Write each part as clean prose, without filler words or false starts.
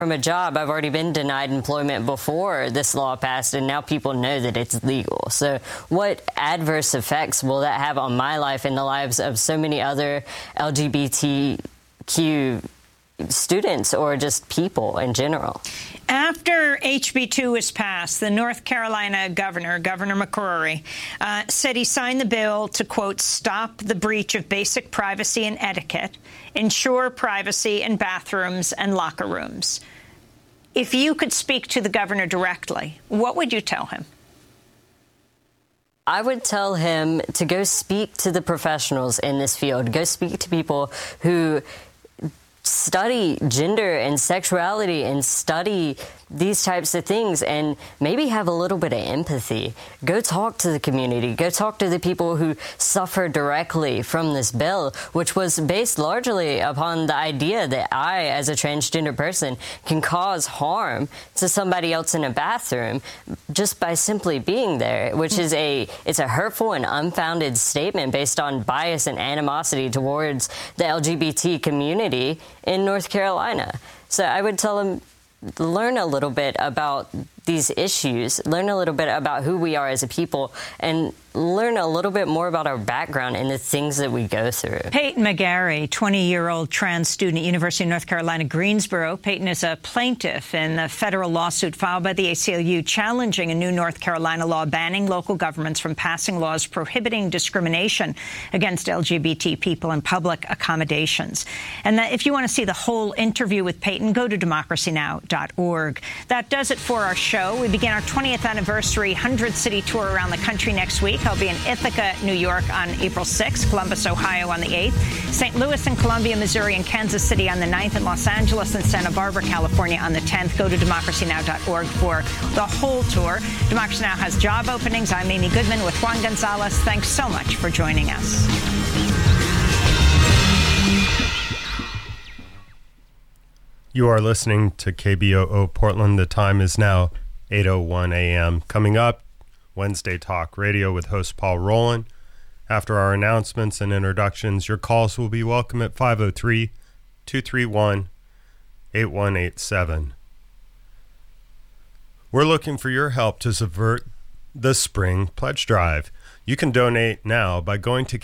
from a job. I've already been denied employment before this law passed, and now people know that it's legal. So what adverse effects will that have on my life and the lives of so many other LGBTQ students or just people in general? After HB2 was passed, the North Carolina governor, Governor McCrory, said he signed the bill to, quote, stop the breach of basic privacy and etiquette, ensure privacy in bathrooms and locker rooms. If you could speak to the governor directly, what would you tell him? I would tell him to go speak to the professionals in this field, go speak to people who study gender and sexuality and study these types of things, and maybe have a little bit of empathy. Go talk to the community. Go talk to the people who suffer directly from this bill, which was based largely upon the idea that I, as a transgender person, can cause harm to somebody else in a bathroom just by simply being there, which is it's a hurtful and unfounded statement based on bias and animosity towards the LGBT community in North Carolina. So I would tell them, learn a little bit about these issues, learn a little bit about who we are as a people, and learn a little bit more about our background and the things that we go through. Peyton McGarry, 20-year-old trans student at University of North Carolina, Greensboro. Peyton is a plaintiff in a federal lawsuit filed by the ACLU challenging a new North Carolina law banning local governments from passing laws prohibiting discrimination against LGBT people in public accommodations. And that, if you want to see the whole interview with Peyton, go to democracynow.org. That does it for our show. We begin our 20th anniversary 100-city tour around the country next week. I'll be in Ithaca, New York on April 6th, Columbus, Ohio on the 8th, St. Louis and Columbia, Missouri, and Kansas City on the 9th, and Los Angeles and Santa Barbara, California on the 10th. Go to democracynow.org for the whole tour. Democracy Now! Has job openings. I'm Amy Goodman with Juan Gonzalez. Thanks so much for joining us. You are listening to KBOO Portland. The time is now 8:01 a.m. Coming up, Wednesday Talk Radio with host Paul Rowland. After our announcements and introductions, your calls will be welcome at 503-231-8187. We're looking for your help to subvert the Spring Pledge Drive. You can donate now by going to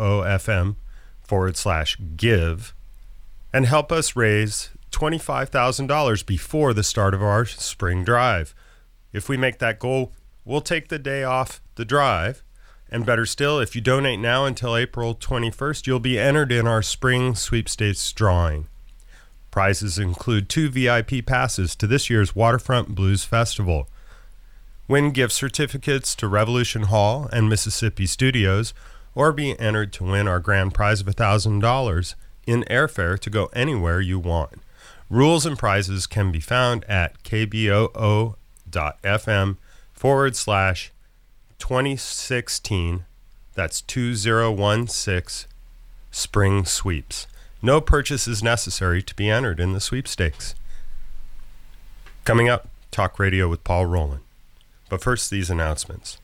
KBOO-FM/give and help us raise $25,000 before the start of our spring drive. If we make that goal, we'll take the day off the drive. And better still, if you donate now until April 21st, you'll be entered in our spring sweepstakes drawing. Prizes include 2 VIP passes to this year's Waterfront Blues Festival. Win gift certificates to Revolution Hall and Mississippi Studios, or be entered to win our grand prize of $1,000 in airfare to go anywhere you want. Rules and prizes can be found at kboo.fm/2016, that's 2016, Spring Sweeps. No purchase is necessary to be entered in the sweepstakes. Coming up, Talk Radio with Paul Rowland. But first, these announcements.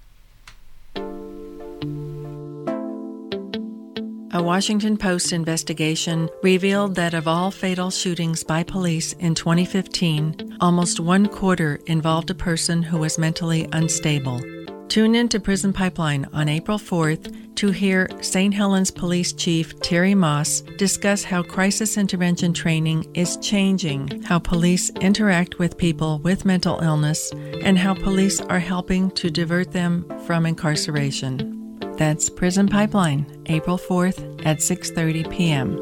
A Washington Post investigation revealed that of all fatal shootings by police in 2015, almost 1/4 involved a person who was mentally unstable. Tune in to Prison Pipeline on April 4th to hear St. Helens Police Chief Terry Moss discuss how crisis intervention training is changing how police interact with people with mental illness and how police are helping to divert them from incarceration. That's Prison Pipeline, April 4th at 6:30 p.m.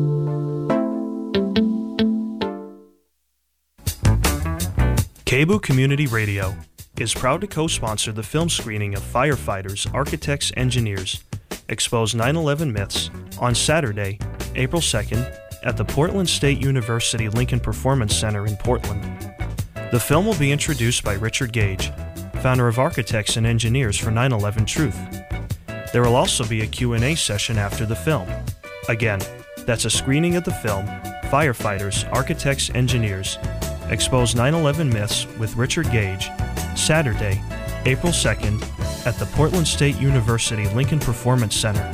KBOO Community Radio is proud to co-sponsor the film screening of Firefighters, Architects, Engineers, Expose 9/11 Myths on Saturday, April 2nd at the Portland State University Lincoln Performance Center in Portland. The film will be introduced by Richard Gage, founder of Architects and Engineers for 9/11 Truth. There will also be a Q&A session after the film. Again, that's a screening of the film Firefighters, Architects, Engineers, Expose 9/11 Myths with Richard Gage, Saturday, April 2nd at the Portland State University Lincoln Performance Center,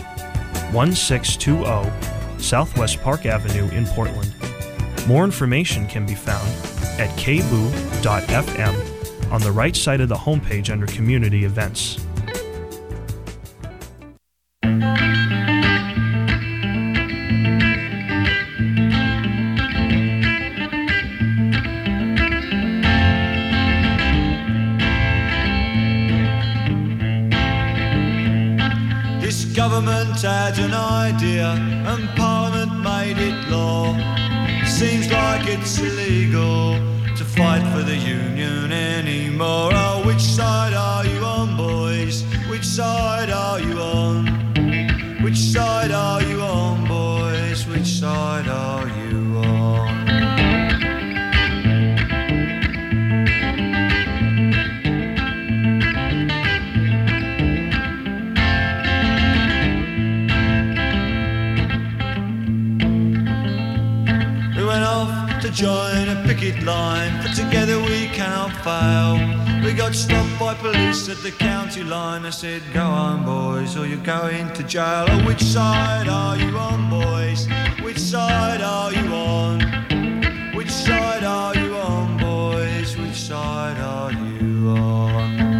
1620 Southwest Park Avenue in Portland. More information can be found at kboo.fm on the right side of the homepage under Community Events. Government had an idea and Parliament made it law. Seems like it's illegal to fight for the union anymore. Oh, which side are you on, boys? Which side are you on? Which side are you on, boys? Which side are you on? Join a picket line, for together we cannot fail. We got stopped by police at the county line. I said, go on, boys, or you're going to jail. Oh, which side are you on, boys? Which side are you on? Which side are you on, boys? Which side are you on?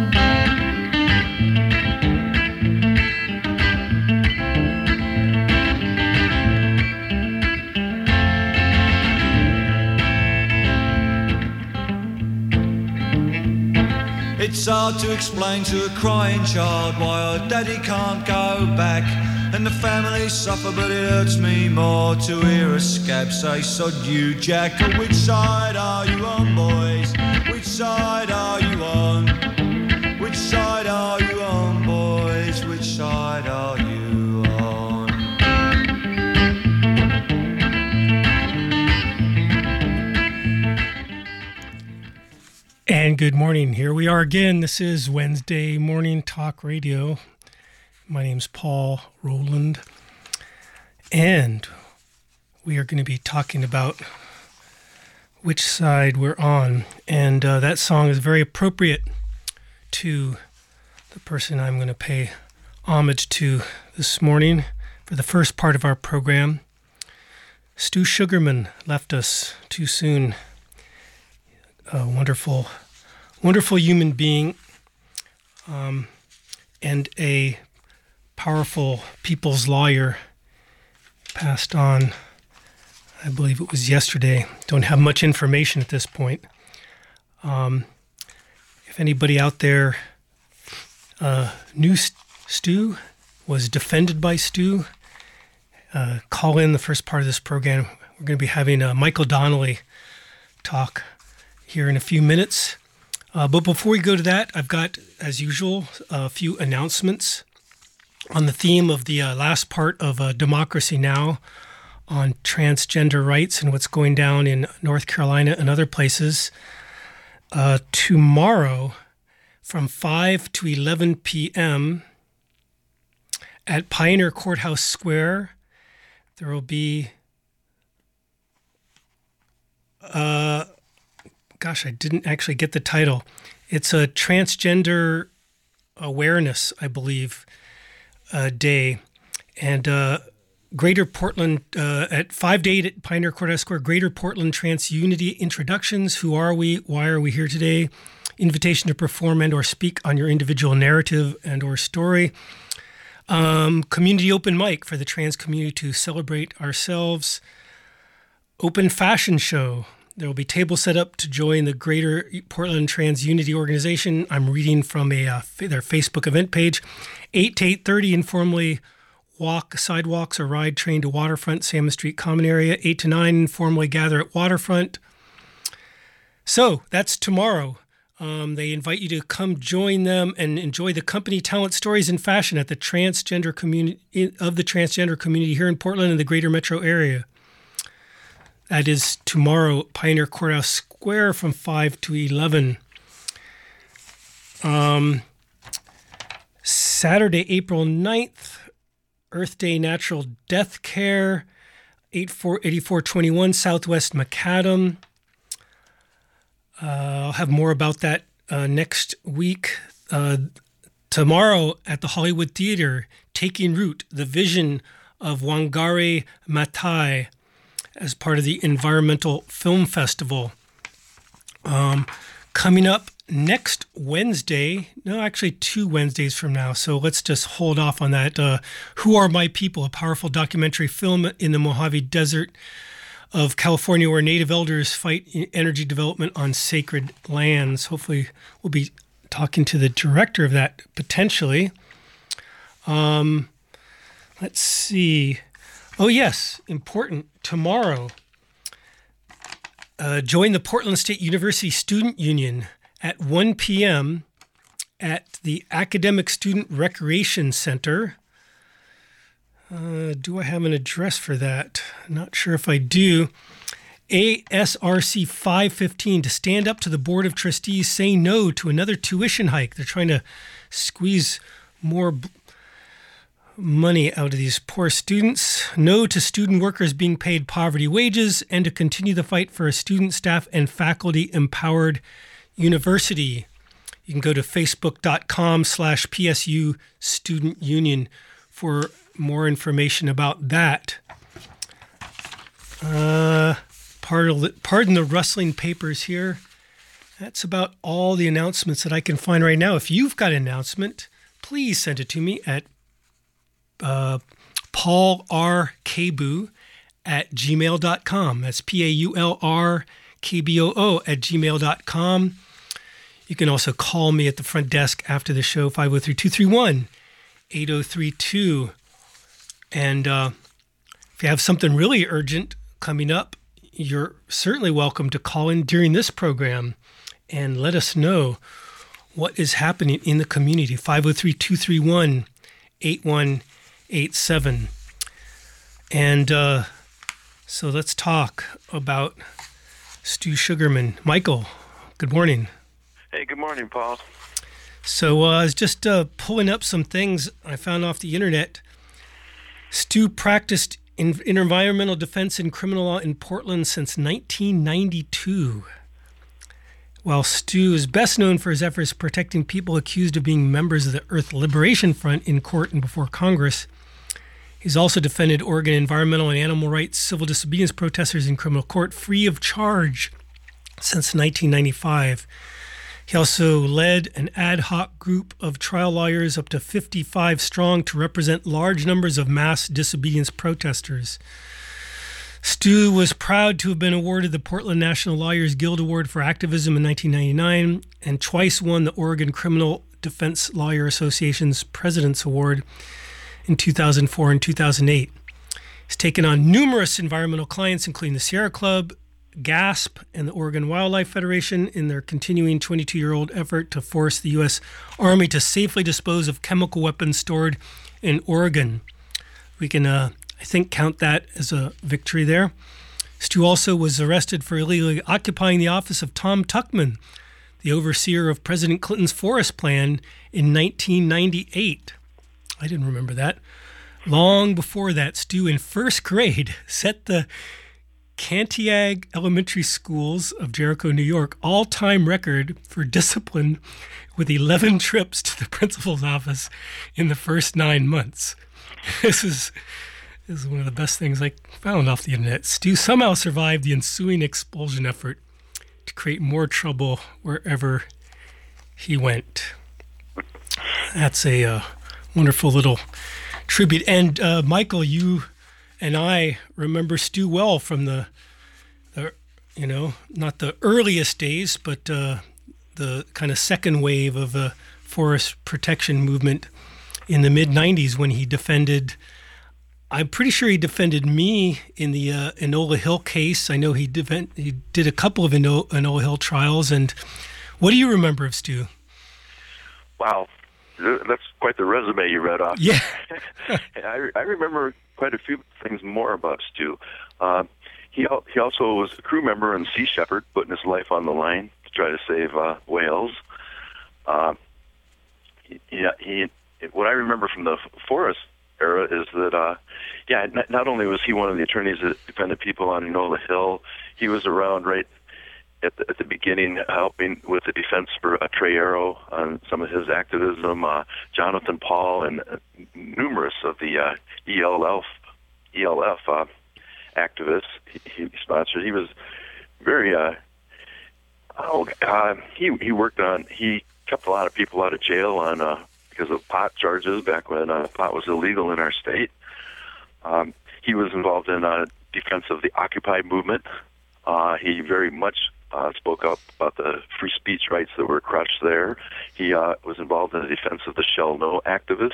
It's hard to explain to a crying child why her daddy can't go back. And the family suffer, but it hurts me more to hear a scab say, sod you, Jack. Oh, which side are you on, boys? Which side are you on? Which side are you on, boys? Which side are you on? And good morning. Here we are again. This is Wednesday Morning Talk Radio. My name's Paul Rowland. And we are going to be talking about which side we're on. And that song is very appropriate to the person I'm going to pay homage to this morning for the first part of our program. Stu Sugarman left us too soon. A wonderful human being, and a powerful people's lawyer. Passed on, I believe it was yesterday. Don't have much information at this point. If anybody out there knew Stu, was defended by Stu, call in the first part of this program. We're going to be having Michael Donnelly talk here in a few minutes. But before we go to that, I've got, as usual, a few announcements on the theme of the last part of Democracy Now! On transgender rights and what's going down in North Carolina and other places. Tomorrow, from 5 to 11 p.m. at Pioneer Courthouse Square, there will be... Gosh, I didn't actually get the title. It's a transgender awareness, I believe, day. And Greater Portland, at 5 to 8 at Pioneer Courthouse Square, Greater Portland Trans Unity Introductions. Who are we? Why are we here today? Invitation to perform and or speak on your individual narrative and or story. Community open mic for the trans community to celebrate ourselves. Open fashion show. There will be tables set up to join the Greater Portland Trans Unity Organization. I'm reading from their Facebook event page. 8 to 8:30, informally walk sidewalks or ride train to Waterfront, Salmon Street Common Area. 8 to 9, informally gather at Waterfront. So that's tomorrow. They invite you to come join them and enjoy the company, talent, stories, and fashion at the transgender community here in Portland and the Greater Metro area. That is tomorrow, Pioneer Courthouse Square from 5 to 11. Saturday, April 9th, Earth Day Natural Death Care, 8421 Southwest Macadam. I'll have more about that next week. Tomorrow at the Hollywood Theater, Taking Root, the vision of Wangari Maathai, as part of the Environmental Film Festival. Coming up next Wednesday, no, actually 2 Wednesdays from now, so let's just hold off on that. Who Are My People, a powerful documentary film in the Mojave Desert of California where Native elders fight energy development on sacred lands. Hopefully we'll be talking to the director of that potentially. Let's see. Oh, yes, important. Tomorrow, join the Portland State University Student Union at 1 p.m. at the Academic Student Recreation Center. Do I have an address for that? Not sure if I do. ASRC 515 to stand up to the Board of Trustees, say no to another tuition hike. They're trying to squeeze more money out of these poor students. No to student workers being paid poverty wages, and to continue the fight for a student, staff, and faculty empowered university. You can go to facebook.com/PSU Student Union for more information about that. Pardon the rustling papers here. That's about all the announcements that I can find right now. If you've got an announcement, please send it to me at paulrkboo@gmail.com. That's paulrkboo@gmail.com. You can also call me at the front desk after the show, 503-231-8032. And if you have something really urgent coming up, you're certainly welcome to call in during this program and let us know what is happening in the community. 503-231-8187. And so let's talk about Stu Sugarman. Michael, good morning. Hey, good morning, Paul. So I was just pulling up some things I found off the internet. Stu practiced in environmental defense and criminal law in Portland since 1992. While Stu is best known for his efforts protecting people accused of being members of the Earth Liberation Front in court and before Congress, he's also defended Oregon environmental and animal rights, civil disobedience protesters in criminal court free of charge since 1995. He also led an ad hoc group of trial lawyers up to 55 strong to represent large numbers of mass disobedience protesters. Stu was proud to have been awarded the Portland National Lawyers Guild Award for Activism in 1999 and twice won the Oregon Criminal Defense Lawyer Association's President's Award in 2004 and 2008. He's taken on numerous environmental clients, including the Sierra Club, GASP, and the Oregon Wildlife Federation in their continuing 22-year-old effort to force the U.S. Army to safely dispose of chemical weapons stored in Oregon. We can, I think, count that as a victory there. Stu also was arrested for illegally occupying the office of Tom Tuckman, the overseer of President Clinton's forest plan in 1998. I didn't remember that. Long before that, Stu, in first grade, set the Cantiag Elementary Schools of Jericho, New York, all-time record for discipline with 11 trips to the principal's office in the first 9 months. This is one of the best things I found off the internet. Stu somehow survived the ensuing expulsion effort to create more trouble wherever he went. That's a wonderful little tribute. And Michael, you and I remember Stu well from the not the earliest days, but the kind of second wave of the forest protection movement in the mid-'90s when he defended, I'm pretty sure he defended me in the Enola Hill case. I know he did a couple of Enola Hill trials. And what do you remember of Stu? Wow, that's quite the resume you read off. Yeah. I remember quite a few things more about Stu. He also was a crew member on Sea Shepherd, putting his life on the line to try to save whales. What I remember from the forest era is that, not only was he one of the attorneys that defended people on Enola Hill, he was around right at the beginning helping with the defense for Trey Arrow on some of his activism, Jonathan Paul, and numerous of the ELF activists he sponsored. He was very, He worked on. He kept a lot of people out of jail on because of pot charges back when pot was illegal in our state. He was involved in defense of the Occupy movement. He very much spoke up about the free speech rights that were crushed there. He was involved in the defense of the Shell No activists.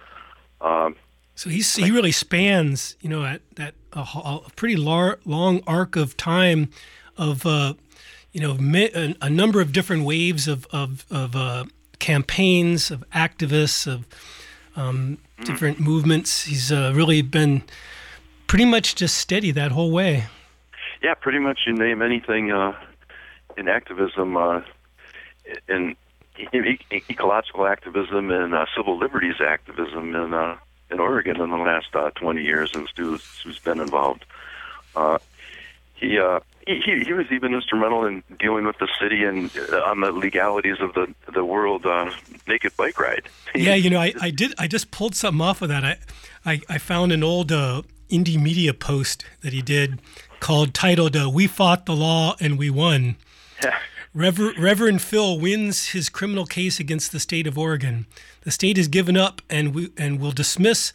So he really spans, at a pretty long arc of time of, a number of different waves of campaigns, of activists, of different movements. He's really been pretty much just steady that whole way. Yeah, pretty much you name anything in activism, in ecological activism and civil liberties activism in Oregon in the last 20 years, and Stu's been involved. He was even instrumental in dealing with the city and on the legalities of the world naked bike ride. Yeah, I just pulled something off of that. I found an old indie media post that he did titled "We Fought the Law and We Won." Yeah. Reverend Phil wins his criminal case against the state of Oregon. The state has given up and will dismiss.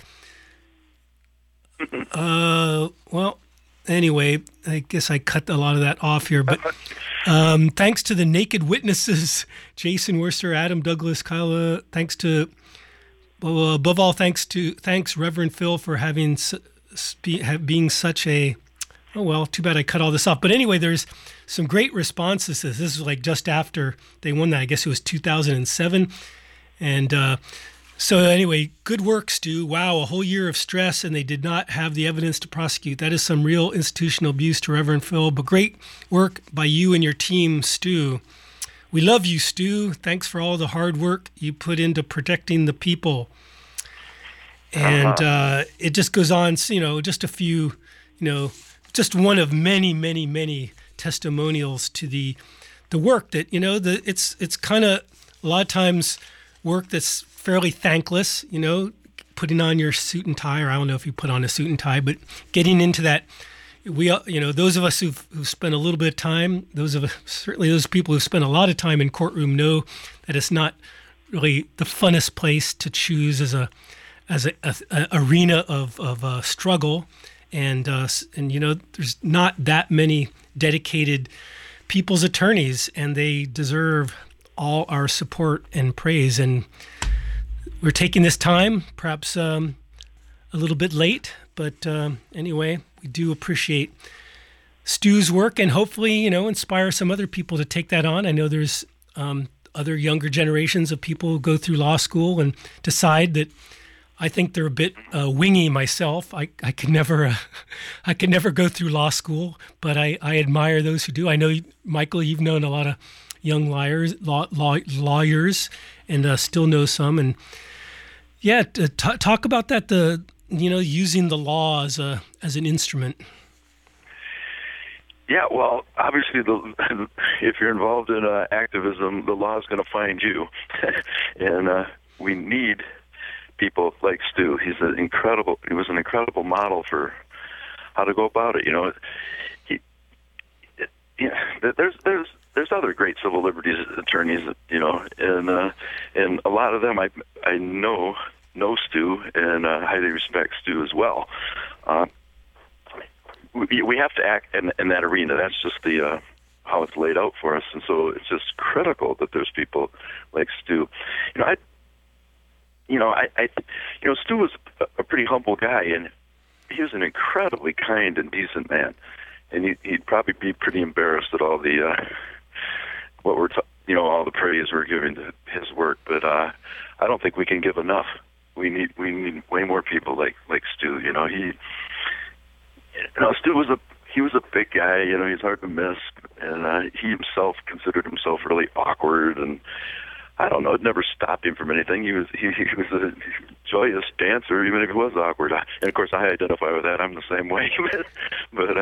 Well, anyway, I guess I cut a lot of that off here. But thanks to the naked witnesses, Jason Worcester, Adam Douglas, Kyla. Thanks to, above all, thanks Reverend Phil for being such a. Oh, well, too bad I cut all this off. But anyway, there's some great responses to this. This was like just after they won that. I guess it was 2007. And so anyway, good work, Stu. Wow, a whole year of stress, and they did not have the evidence to prosecute. That is some real institutional abuse to Reverend Phil. But great work by you and your team, Stu. We love you, Stu. Thanks for all the hard work you put into protecting the people. And it just goes on, just a few, just one of many, many, many testimonials to the work that, it's kind of a lot of times work that's fairly thankless, putting on your suit and tie, or I don't know if you put on a suit and tie, but getting into that, those of us who've spent a little bit of time, certainly those people who've spent a lot of time in courtroom know that it's not really the funnest place to choose as a arena of struggle. And there's not that many dedicated people's attorneys, and they deserve all our support and praise. And we're taking this time, perhaps a little bit late, but anyway, we do appreciate Stu's work, and hopefully, inspire some other people to take that on. I know there's other younger generations of people who go through law school and decide that. I think they're a bit wingy myself. I could never go through law school, but I admire those who do. I know, Michael, you've known a lot of young lawyers, and still know some. And yeah, talk about that. Using the law as an instrument. Yeah, well, obviously, if you're involved in activism, the law is going to find you, and we need people like Stu. He was an incredible model for how to go about it. There's other great civil liberties attorneys, and a lot of them I know Stu and highly respect Stu as well. We have to act in that arena. That's just the how it's laid out for us, and so it's just critical that there's people like Stu. Stu was a pretty humble guy, and he was an incredibly kind and decent man. And he'd probably be pretty embarrassed at all the all the praise we're giving to his work. But I don't think we can give enough. We need way more people like Stu. Stu was a big guy. He's hard to miss, and he himself considered himself really awkward, and I don't know. It never stopped him from anything. He was a joyous dancer, even if he was awkward. And of course, I identify with that. I'm the same way. But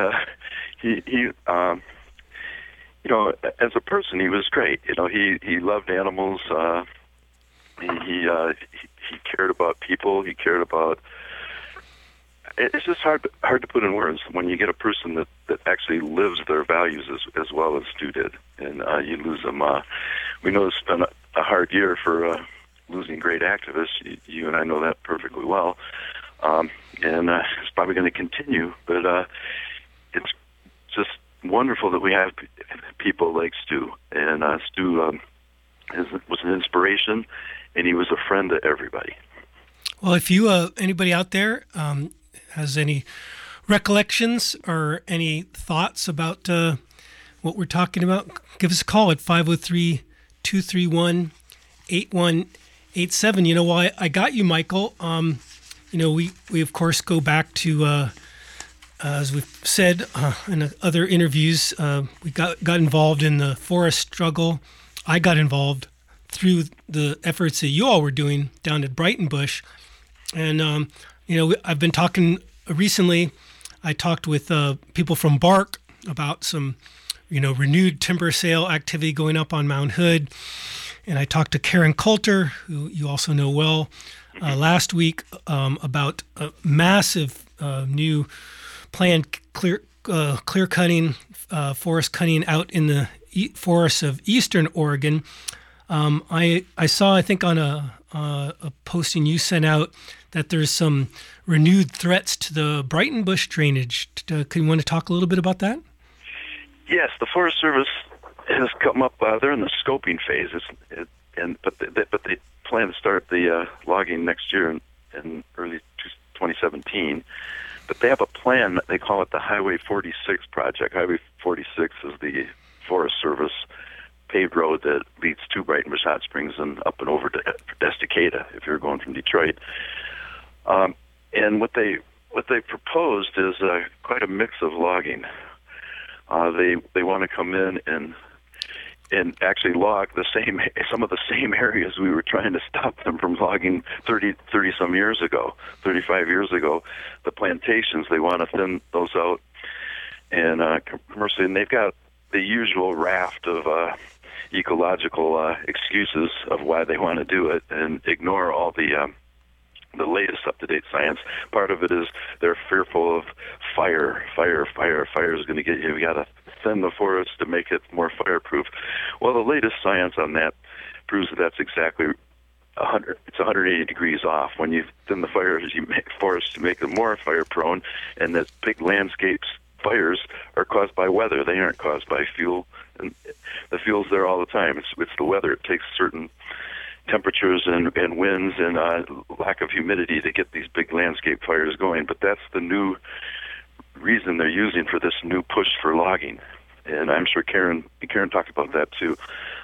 as a person, he was great. He loved animals. He cared about people. He cared about. it's just hard to put in words when you get a person that actually lives their values as well as Stu did, and you lose them. We know it's been a hard year for losing great activists. You and I know that perfectly well, and it's probably going to continue. But it's just wonderful that we have people like Stu, and Stu was an inspiration, and he was a friend to everybody. Well, if you anybody out there has any recollections or any thoughts about what we're talking about, give us a call at 503-231-8187. You know, why I got you, Michael. You know, we of course go back to, as we've said in other interviews, we got involved in the forest struggle. I got involved through the efforts that you all were doing down at Breitenbush. And, you know, I've been talking recently, I talked with people from BARC about some, you know, renewed timber sale activity going up on Mount Hood. And I talked to Karen Coulter, who you also know well, last week about a massive new planned clear cutting, forest cutting out in the forests of eastern Oregon. I saw, I think on a posting you sent out, that there's some renewed threats to the Breitenbush drainage. Can you want to talk a little bit about that? Yes, the Forest Service has come up. They're in the scoping phase, but they plan to start the logging next year in early 2017. But they have a plan. They call it the Highway 46 project. Highway 46 is the Forest Service paved road that leads to Breitenbush Hot Springs and up and over to Estacada if you're going from Detroit. And what they proposed is quite a mix of logging. They want to come in and actually log some of the same areas we were trying to stop them from logging 30 some years ago, 35 years ago. The plantations, they want to thin those out and commercially, and they've got the usual raft of ecological excuses of why they want to do it and ignore all the latest up-to-date science. Part of it is they're fearful of fire. Fire is going to get you. We got to thin the forest to make it more fireproof. Well, the latest science on that proves that that's exactly 100. It's 180 degrees off. When you thin the forest, you make forests to make them more fire-prone, and that big landscapes fires are caused by weather. They aren't caused by fuel, and the fuel's there all the time. It's the weather. It takes certain temperatures and winds and lack of humidity to get these big landscape fires going. But that's the new reason they're using for this new push for logging. And I'm sure Karen talked about that too.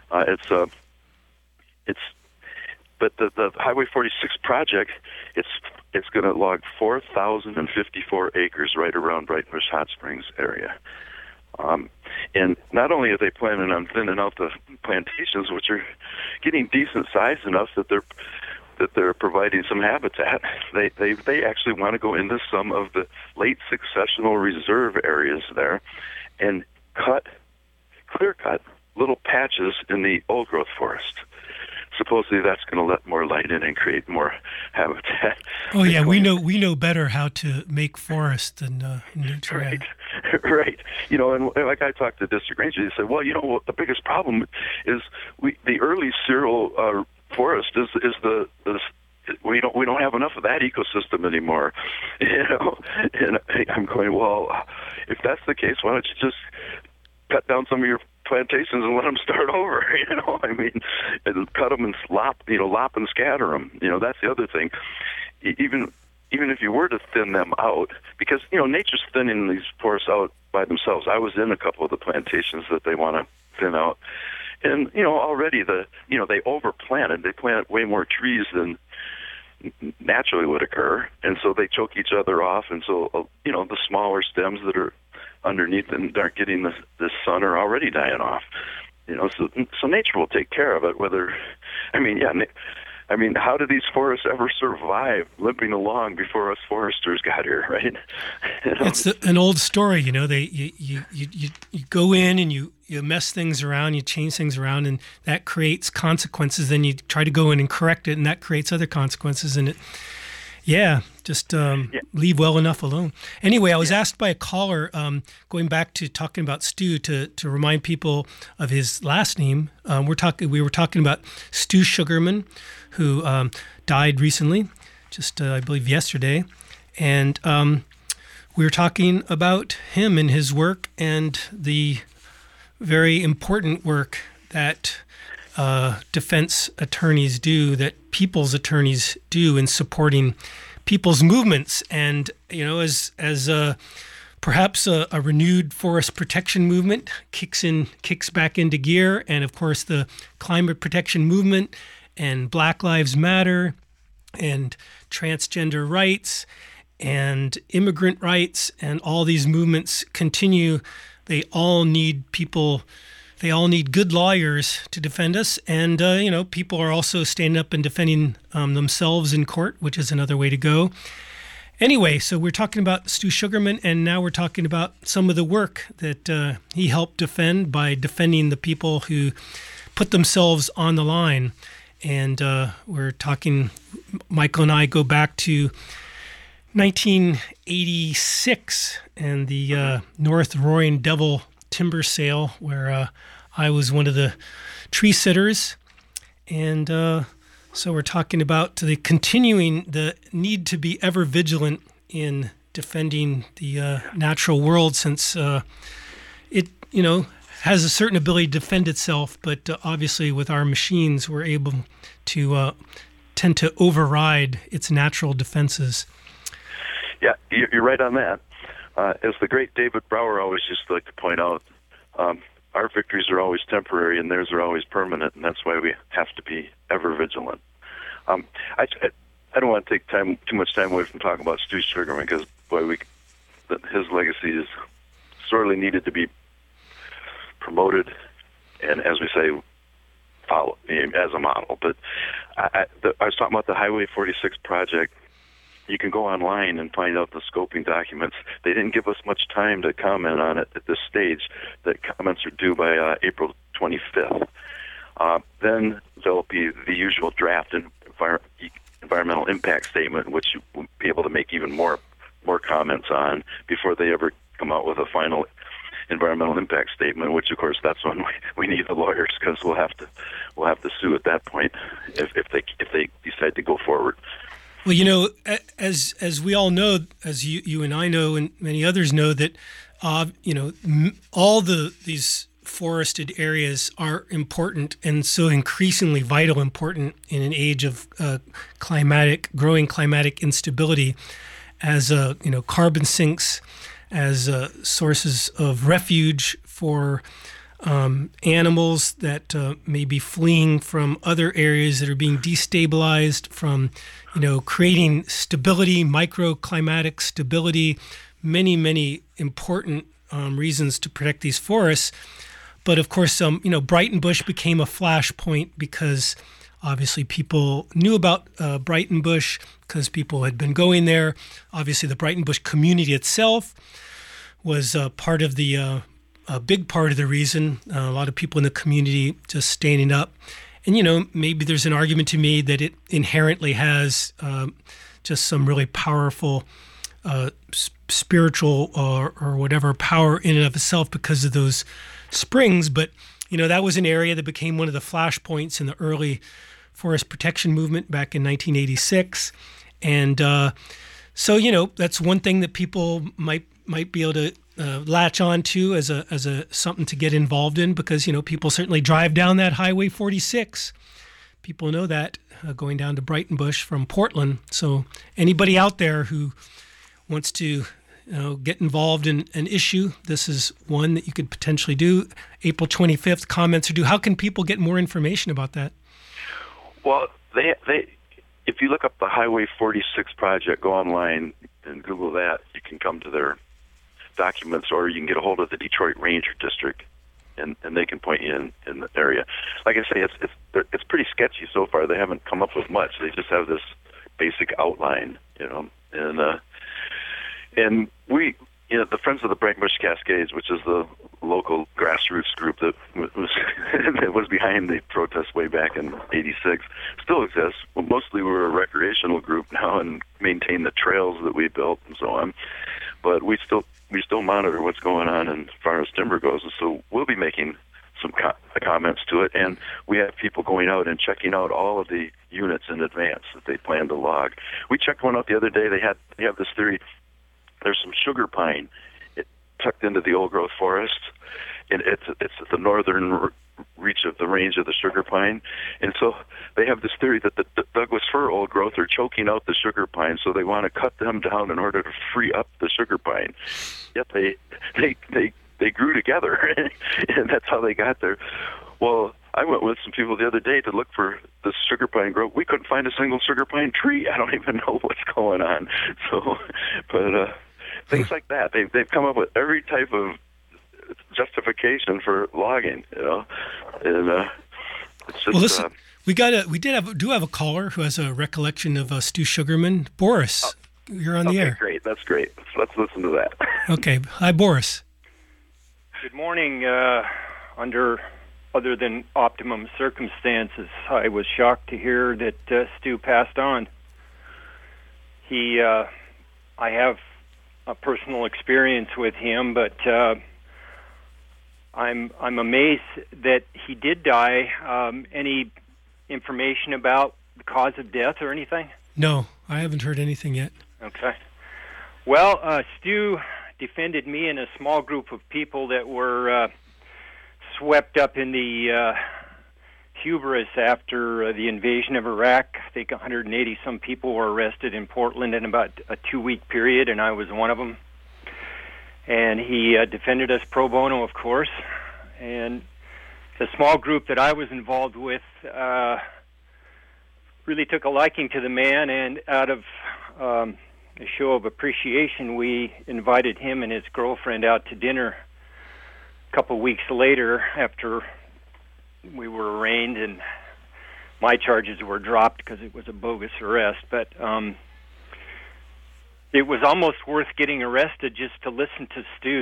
But the Highway 46 project, it's going to log 4,054 acres right around Breitenbush Hot Springs area. And not only are they planning on thinning out the plantations, which are getting decent size enough that they're providing some habitat, they actually want to go into some of the late successional reserve areas there and clear cut little patches in the old growth forest. Supposedly that's going to let more light in and create more habitat. Oh yeah, we know better how to make forest than nature. Right. You know, and like I talked to district ranger, they said, well, you know, what the biggest problem is the early cereal forest is we don't have enough of that ecosystem anymore. You know, and I'm going, well, if that's the case, why don't you just cut down some of your plantations and let them start over, you know, I mean, and cut them and lop and scatter them. You know, that's the other thing. Even if you were to thin them out, because, you know, nature's thinning these forests out by themselves. I was in a couple of the plantations that they want to thin out. And, you know, already they overplanted. They planted way more trees than naturally would occur. And so they choke each other off. And so, you know, the smaller stems that are underneath and aren't getting the sun are already dying off. You know, so nature will take care of it. How do these forests ever survive limping along before us foresters got here, right? You know? It's an old story, you know. You go in and you mess things around, you change things around, and that creates consequences. Then you try to go in and correct it, and that creates other consequences. And Just leave well enough alone. Anyway, I was asked by a caller, going back to talking about Stu, to remind people of his last name. We were talking about Stu Sugarman, who died recently, just I believe yesterday, and we were talking about him and his work and the very important work that defense attorneys do, that people's attorneys do in supporting people's movements. And, as perhaps a renewed forest protection movement kicks back into gear, and of course the climate protection movement and Black Lives Matter and transgender rights and immigrant rights, and all these movements continue. They all need people. They all need good lawyers to defend us. And, people are also standing up and defending themselves in court, which is another way to go. Anyway, so we're talking about Stu Sugarman, and now we're talking about some of the work that he helped defend by defending the people who put themselves on the line. And we're talking, Michael and I go back to 1986 and the North Roaring Devil timber sale, where I was one of the tree sitters. And so we're talking about the need to be ever vigilant in defending the natural world, since it has a certain ability to defend itself, but obviously with our machines we're able to tend to override its natural defenses. Yeah, you're right on that. As the great David Brower always used to like to point out, our victories are always temporary and theirs are always permanent, and that's why we have to be ever vigilant. I don't want to take too much time away from talking about Stu Sugarman, because his legacy is sorely needed to be promoted, and as we say, follow as a model. But I was talking about the Highway 46 project. You can go online and find out the scoping documents. They didn't give us much time to comment on it at this stage. The comments are due by April 25th. Then there'll be the usual draft and environmental impact statement, which you will be able to make even more comments on before they ever come out with a final environmental impact statement. Which, of course, that's when we need the lawyers, because we'll have to sue at that point if they decide to go forward. Well, as we all know, as you and I know, and many others know, that all these forested areas are important, and so increasingly vital important in an age of growing climatic instability, as carbon sinks, as sources of refuge for animals that may be fleeing from other areas that are being destabilized, from creating stability, microclimatic stability, many important reasons to protect these forests. But of course, Breitenbush became a flashpoint because obviously people knew about Breitenbush because people had been going there. Obviously, the Breitenbush community itself was part of the a big part of the reason. A lot of people in the community just standing up. And, maybe there's an argument to me that it inherently has just some really powerful spiritual or whatever power in and of itself because of those springs. But, that was an area that became one of the flashpoints in the early forest protection movement back in 1986. And so, that's one thing that people might be able to latch on to as a something to get involved in, because people certainly drive down that Highway 46. People know that going down to Breitenbush from Portland. So anybody out there who wants to get involved in an issue, this is one that you could potentially do. April 25th, comments are due. How can people get more information about that? Well, they if you look up the Highway 46 project, go online and Google that, you can come to their documents, or you can get a hold of the Detroit Ranger District, and they can point you in the area. Like I say, it's pretty sketchy so far. They haven't come up with much. They just have this basic outline, and we the Friends of the Brackenbush Cascades, which is the local grassroots group that was behind the protest way back in '86, still exists. Well, mostly we're a recreational group now and maintain the trails that we built and so on. But we still monitor what's going on as far as timber goes, and so we'll be making some comments to it. And we have people going out and checking out all of the units in advance that they plan to log. We checked one out the other day. They have this theory. There's some sugar pine tucked into the old-growth forest, and it's at the northern reach of the range of the sugar pine. And so they have this theory that the Douglas fir old-growth are choking out the sugar pine, so they want to cut them down in order to free up the sugar pine. Yet they grew together, and that's how they got there. Well, I went with some people the other day to look for the sugar pine grove. We couldn't find a single sugar pine tree. I don't even know what's going on. So, but things like that. They've come up with every type of justification for logging, and it's just. Well, listen, we do have a caller who has a recollection of Stu Sugarman. Boris, you're on the air. Great, that's great. Let's listen to that. Okay, hi, Boris. Good morning. Under other than optimum circumstances, I was shocked to hear that Stu passed on. I have a personal experience with him, but I'm amazed that he did die. Any information about the cause of death or anything? No, I haven't heard anything yet. Okay. Well, Stu defended me and a small group of people that were swept up in the hubris after the invasion of Iraq. I think 180-some people were arrested in Portland in about a 2-week period, and I was one of them. And he defended us pro bono, of course. And the small group that I was involved with really took a liking to the man, and out of a show of appreciation, we invited him and his girlfriend out to dinner a couple weeks later after we were arraigned, and my charges were dropped because it was a bogus arrest. But it was almost worth getting arrested just to listen to Stu's,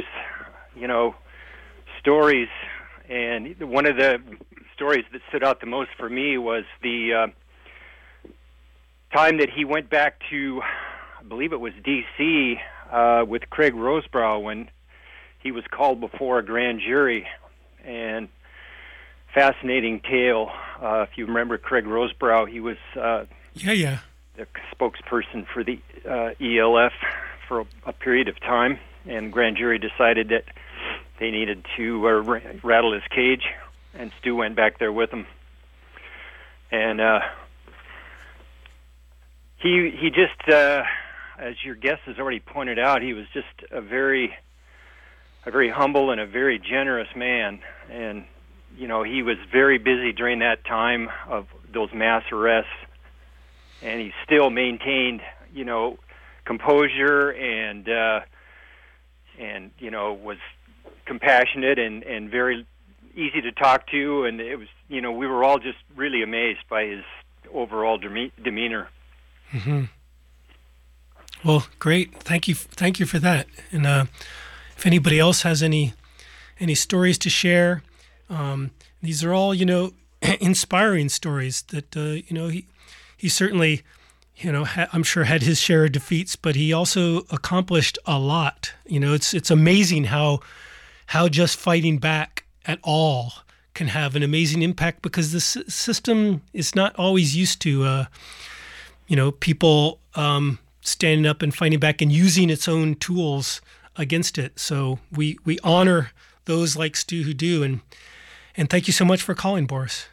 stories. And one of the stories that stood out the most for me was the time that he went back to, I believe it was D.C., with Craig Rosebrough when he was called before a grand jury. And fascinating tale. If you remember Craig Rosebrough, he was the spokesperson for the ELF for a period of time, and grand jury decided that they needed to rattle his cage, and Stu went back there with him. And he just, as your guest has already pointed out, he was just a very humble and a very generous man. And he was very busy during that time of those mass arrests, and he still maintained, composure and was compassionate and very easy to talk to. And it was, we were all just really amazed by his overall demeanor. Mm-hmm. Well, great. Thank you for that. And if anybody else has any stories to share, these are all, inspiring stories that, he certainly, I'm sure had his share of defeats, but he also accomplished a lot. It's amazing how just fighting back at all can have an amazing impact, because the system is not always used to, people standing up and fighting back and using its own tools against it. So we honor those like Stu who do, and thank you so much for calling, Boris.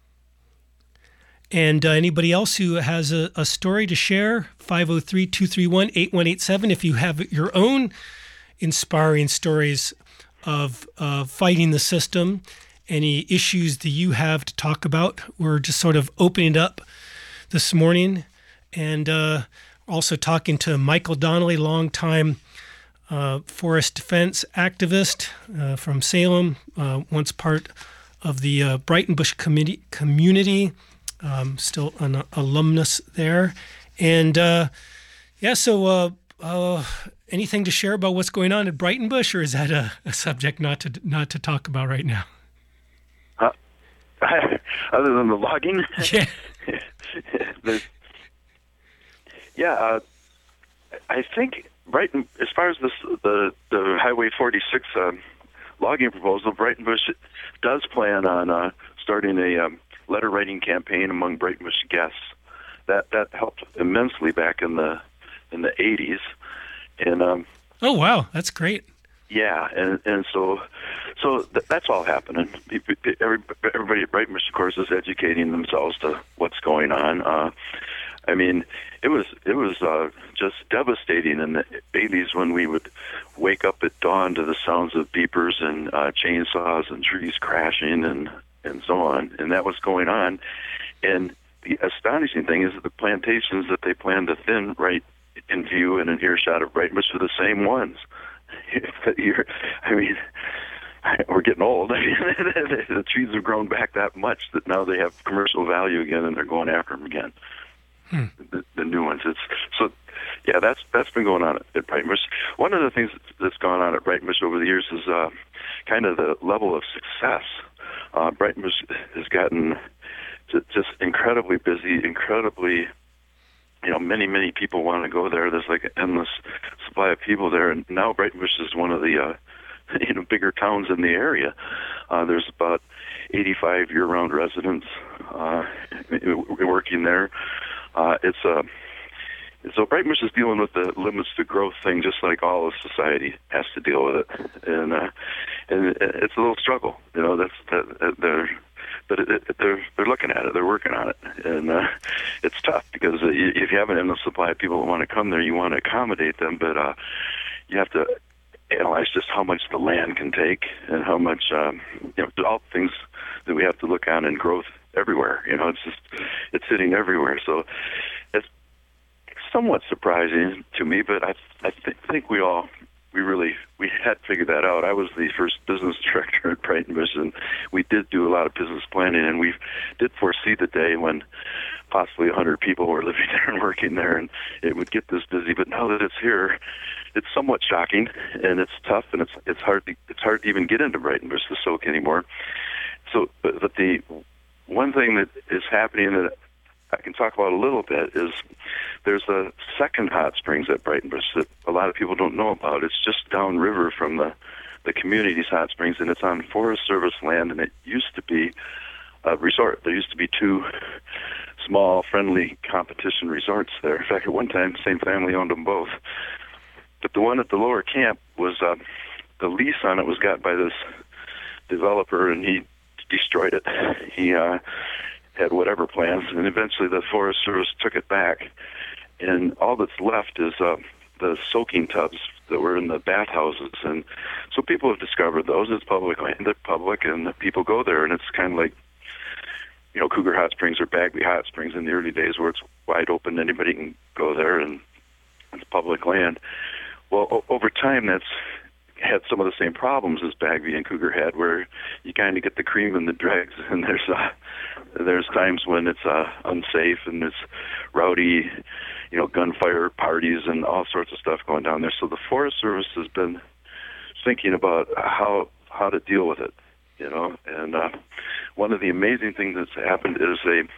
And anybody else who has a story to share, 503-231-8187. If you have your own inspiring stories of fighting the system, any issues that you have to talk about, we're just sort of opening it up this morning. And also talking to Michael Donnelly, longtime forest defense activist from Salem, once part of the Breitenbush community, still an alumnus there. And anything to share about what's going on at Breitenbush, or is that a subject not to talk about right now? Other than the logging? Yeah. I think Brighton, as far as the Highway 46 logging proposal, Breitenbush does plan on starting a letter writing campaign among Breitenbush guests. That helped immensely back in the 80s, and oh wow, that's great. Yeah, and so that's all happening. Everybody at Breitenbush, of course, is educating themselves to what's going on. I mean, it was just devastating in the 80s when we would wake up at dawn to the sounds of beepers and chainsaws and trees crashing and so on, and that was going on. And the astonishing thing is that the plantations that they planned to thin right in view and in earshot of Breitenbush are the same ones. I mean, we're getting old. I mean, the trees have grown back that much that now they have commercial value again, and they're going after them again. The new ones. That's been going on at Breitenbush. One of the things that's gone on at Breitenbush over the years is kind of the level of success. Breitenbush has gotten just incredibly busy, incredibly. Many people want to go there. There's like an endless supply of people there, and now Breitenbush is one of the bigger towns in the area. There's about 85 year-round residents working there. So Breitenbush is dealing with the limits to growth thing, just like all of society has to deal with it, and it's a little struggle. But they're looking at it, they're working on it, and it's tough because if you have an endless supply of people that want to come there, you want to accommodate them, but you have to analyze just how much the land can take and how much all the things that we have to look on in growth everywhere. It's sitting everywhere, so it's somewhat surprising to me, but I think we had figured that out. I was the first business director at Breitenbush, and we did do a lot of business planning, and we did foresee the day when possibly 100 people were living there and working there, and it would get this busy. But now that it's here, it's somewhat shocking, and it's tough, and it's hard to even get into Breitenbush to soak anymore. So, but the one thing that is happening that I can talk about a little bit is there's a second hot springs at Breitenbush that a lot of people don't know about. It's just downriver from the community's hot springs, and it's on Forest Service land, and it used to be a resort. There used to be two small, friendly competition resorts there. In fact, at one time, the same family owned them both. But the one at the lower camp was, the lease on it was got by this developer, and he destroyed it. He had whatever plans, and eventually the Forest Service took it back. And all that's left is the soaking tubs that were in the bathhouses. And so people have discovered those. It's public land, they're public, and the people go there, and it's kind of like, Cougar Hot Springs or Bagley Hot Springs in the early days where it's wide open, anybody can go there, and it's public land. Well, over time, that's had some of the same problems as Bagley and Cougar had, where you kind of get the cream and the dregs, and there's times when it's unsafe and it's rowdy, gunfire parties and all sorts of stuff going down there. So the Forest Service has been thinking about how to deal with it, and one of the amazing things that's happened is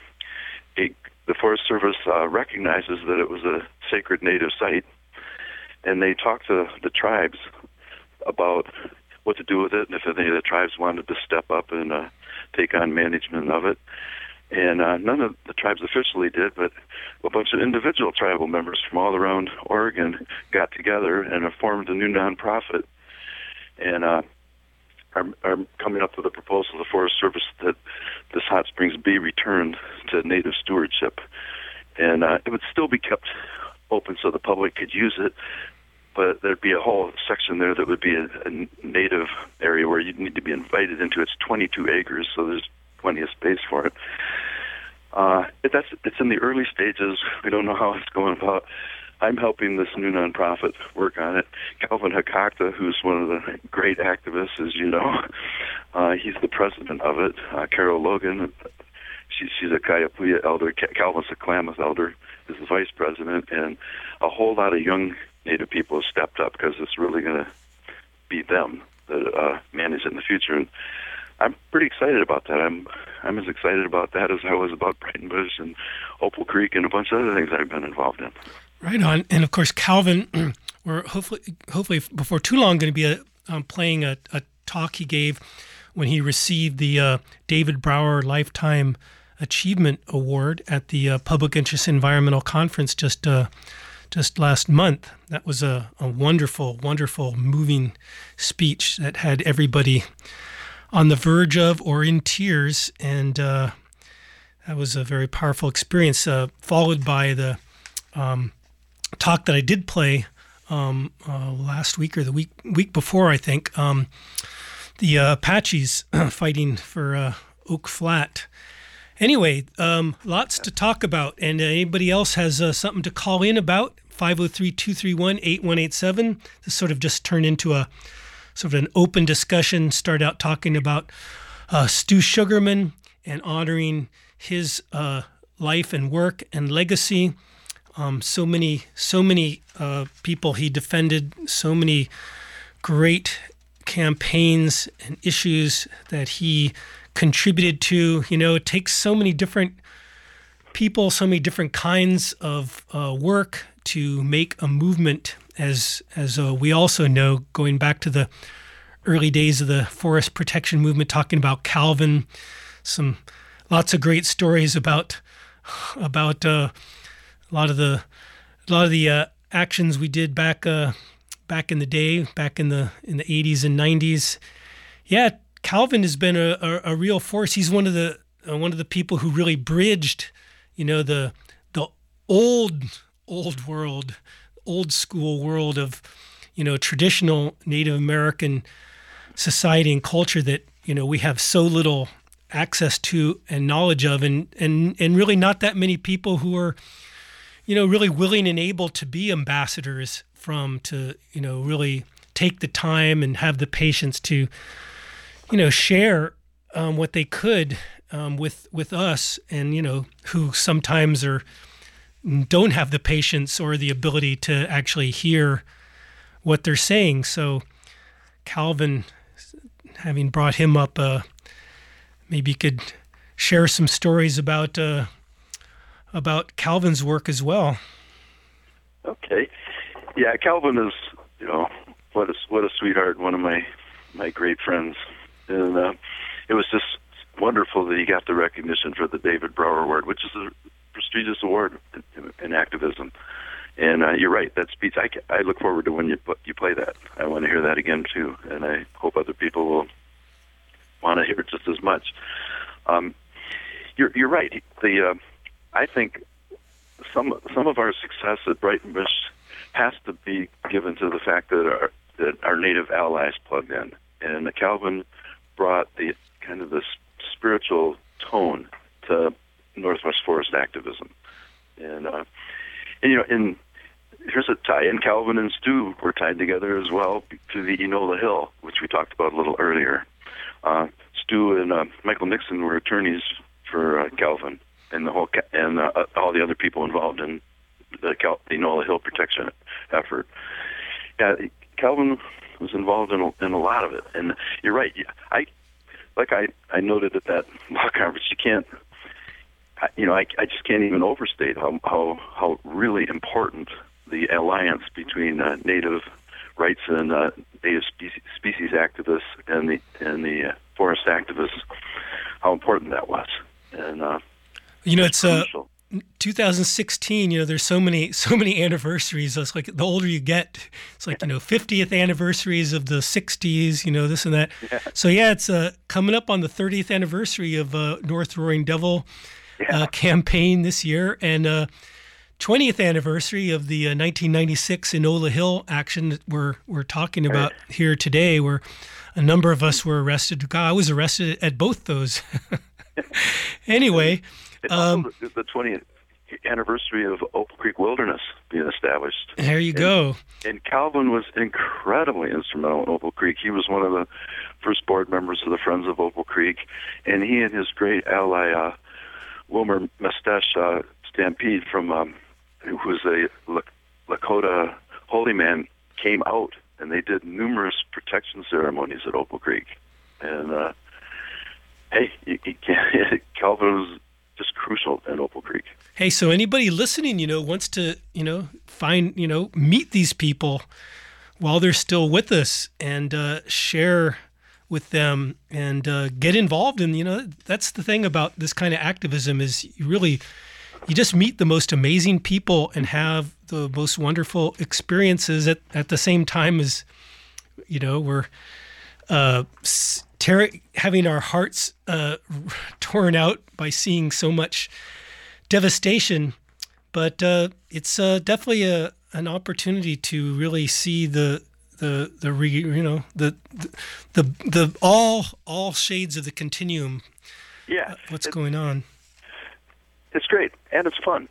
the Forest Service recognizes that it was a sacred native site, and they talk to the tribes about what to do with it, and if any of the tribes wanted to step up and take on management of it. And none of the tribes officially did, but a bunch of individual tribal members from all around Oregon got together and formed a new nonprofit, and are coming up with a proposal to the Forest Service that this hot springs be returned to native stewardship. And it would still be kept open so the public could use it, but there'd be a whole section there that would be a native area where you'd need to be invited into. It's 22 acres, so there's plenty of space for it. It's in the early stages. We don't know how it's going about. I'm helping this new nonprofit work on it. Calvin Hakakta, who's one of the great activists, as you know, he's the president of it. Carol Logan, she's a Kayapaya elder. Calvin's a Klamath elder, is the vice president, and a whole lot of young Native people have stepped up, because it's really going to be them that manage it in the future. And I'm pretty excited about that. I'm as excited about that as I was about Breitenbush and Opal Creek and a bunch of other things I've been involved in. Right on. And of course, Calvin, we're hopefully before too long going to be playing a talk he gave when he received the David Brower Lifetime Achievement Award at the Public Interest Environmental Conference just last month. That was a wonderful, wonderful, moving speech that had everybody on the verge of or in tears, and that was a very powerful experience, followed by the talk that I did play last week or the week before, I think, the Apaches fighting for Oak Flat. Anyway, lots to talk about, and anybody else has something to call in about, 503-231-8187. This sort of just turned into a sort of an open discussion, start out talking about Stu Sugarman and honoring his life and work and legacy. So many people he defended, so many great campaigns and issues that he contributed to. You know, it takes so many different people, so many different kinds of work to make a movement, as we also know, going back to the early days of the forest protection movement, talking about Calvin, lots of great stories about a lot of the actions we did back in the day, back in the 80s and 90s. Yeah, Calvin has been a real force. He's one of the people who really bridged, the old world, old school world of, traditional Native American society and culture that, we have so little access to and knowledge of, and really not that many people who are, really willing and able to be ambassadors to really take the time and have the patience to, share what they could with us, and, who sometimes don't have the patience or the ability to actually hear what they're saying. So Calvin, having brought him up, maybe you could share some stories about Calvin's work as well. Okay. Yeah, Calvin is, what a sweetheart, one of my great friends. And it was just wonderful that he got the recognition for the David Brower Award, which is a prestigious award in activism. And you're right, that speech, I look forward to when you play that. I want to hear that again, too, and I hope other people will want to hear it just as much. You're right. I think some of our success at Breitenbush has to be given to the fact that our Native allies plugged in, and Calvin brought the kind of this spiritual tone to Northwest forest activism, and here's a tie. And Calvin and Stu were tied together as well to the Enola Hill, which we talked about a little earlier. Stu and Michael Nixon were attorneys for Calvin and all the other people involved in the Enola Hill protection effort. Yeah, Calvin was involved in a lot of it, and you're right. I noted at that law conference, you can't. I just can't even overstate how really important the alliance between Native rights and Native species activists and the forest activists, how important that was. And it's crucial. 2016. There's so many anniversaries. It's like the older you get, it's like 50th anniversaries of the 60s. This and that. Yeah. So yeah, it's coming up on the 30th anniversary of North Roaring Devil. Yeah. Campaign this year, and 20th anniversary of the 1996 Enola Hill action that we're talking about here today, where a number of us were arrested. God, I was arrested at both those. Anyway, also the 20th anniversary of Opal Creek Wilderness being established. There you go. And Calvin was incredibly instrumental in Opal Creek. He was one of the first board members of the Friends of Opal Creek, and he and his great ally Wilmer Mestesh Stampede from who was a Lakota holy man came out, and they did numerous protection ceremonies at Opal Creek. And hey, you can't, Calvin was just crucial at Opal Creek. Hey, so anybody listening, wants to, find, meet these people while they're still with us and share with them and get involved in, that's the thing about this kind of activism is you just meet the most amazing people and have the most wonderful experiences at the same time as, we're having our hearts torn out by seeing so much devastation. But it's definitely an opportunity to really see the all shades of the continuum. Yeah, what's going on? It's great and it's fun.